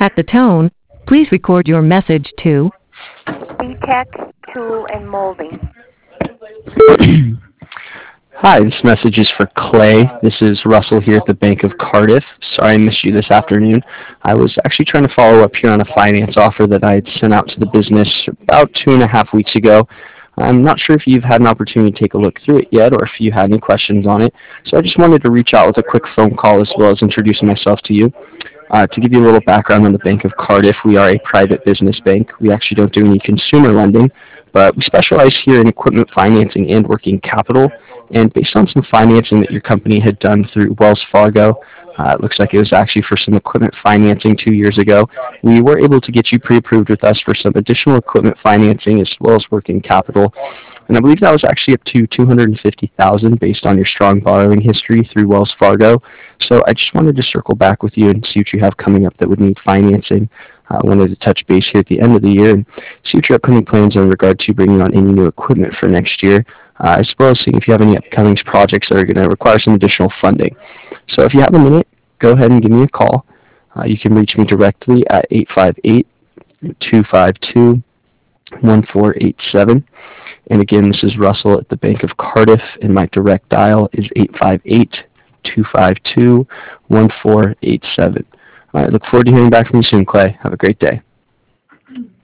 At the tone, please record your message to VTech Tool and Molding. Hi, this message is for Clay. This is Russell here at the Bank of Cardiff. Sorry I missed you this afternoon. I was actually trying to follow up here on a finance offer that I had sent out to the business about 2.5 weeks ago. I'm not sure if you've had an opportunity to take a look through it yet or if you had any questions on it. So I just wanted to reach out with a quick phone call as well as introducing myself to you. To give you a little background on the Bank of Cardiff, we are a private business bank. We actually don't do any consumer lending, but we specialize here in equipment financing and working capital. And based on some financing that your company had done through Wells Fargo, it looks like it was actually for some equipment financing 2 years ago. We were able to get you pre-approved with us for some additional equipment financing as well as working capital. And I believe that was actually up to 250,000 based on your strong borrowing history through Wells Fargo. So I just wanted to circle back with you and see what you have coming up that would need financing. I wanted to touch base here at the end of the year and see what your upcoming plans are in regard to bringing on any new equipment for next year, as well as seeing if you have any upcoming projects that are going to require some additional funding. So if you have a minute, go ahead and give me a call. You can reach me directly at 858-252-1487. And again, this is Russell at the Bank of Cardiff, and my direct dial is 858-252-1487. All right, look forward to hearing back from you soon, Clay. Have a great day.